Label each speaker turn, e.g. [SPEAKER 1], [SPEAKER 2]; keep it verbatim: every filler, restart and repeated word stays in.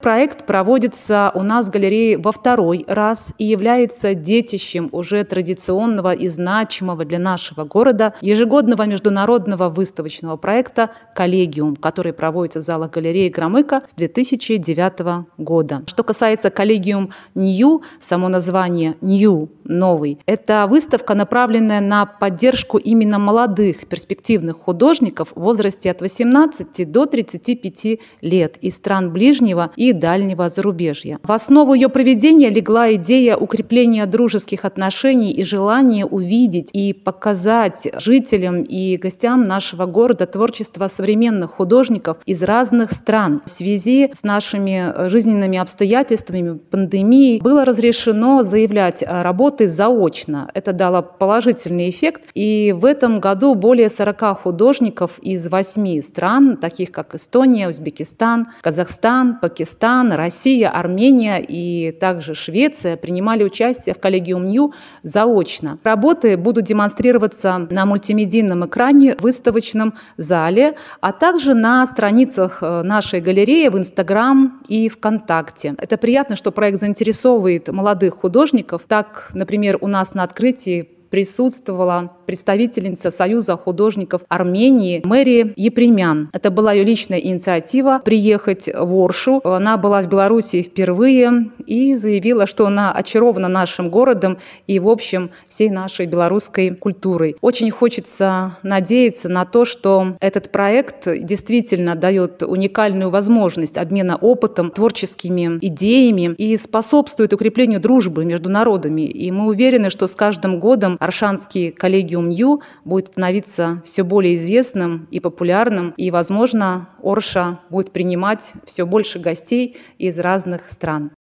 [SPEAKER 1] проект проводится у нас в галерее во второй раз и является детищем уже традиционного и значимого для нашего города ежегодного международного выставочного проекта «Коллегиум», который проводится в залах галереи Громыко с две тысячи девятого года. Что касается «Коллегиум Нью», само название «Нью» — «новый», это выставка, направленная на поддержку именно молодых перспективных художников в возрасте от восемнадцати до тридцати пяти лет из стран ближнего и дальнего зарубежья. В основу ее проведения легла идея укрепления дружеских отношений и желание увидеть и показать жителям и гостям нашего города творчество современных художников из разных стран. В связи с нашими жизненными обстоятельствами, пандемией, было разрешено заявлять работы заочно. Это дало положительный эффект, и в этом году более сорока художников из восьми стран, таких как Эстония, Узбекистан, Казахстан, Пакистан, Россия, Армения и также Швеция, принимали участие в «Коллегиум Нью» заочно. Работы будут демонстрироваться на мультимедийном экране в выставочном зале, а также на страницах нашей галереи в Инстаграм и ВКонтакте. Это приятно, что проект заинтересовывает молодых художников. Так, например, у нас на открытии присутствовала представительница Союза художников Армении Мэри Епремян. Это была ее личная инициатива приехать в Оршу. Она была в Беларуси впервые и заявила, что она очарована нашим городом и, в общем, всей нашей белорусской культурой. Очень хочется надеяться на то, что этот проект действительно дает уникальную возможность обмена опытом, творческими идеями и способствует укреплению дружбы между народами. И мы уверены, что с каждым годом Оршанский «Коллегиум Нью» будет становиться все более известным и популярным, и, возможно, Орша будет принимать все больше гостей из разных стран.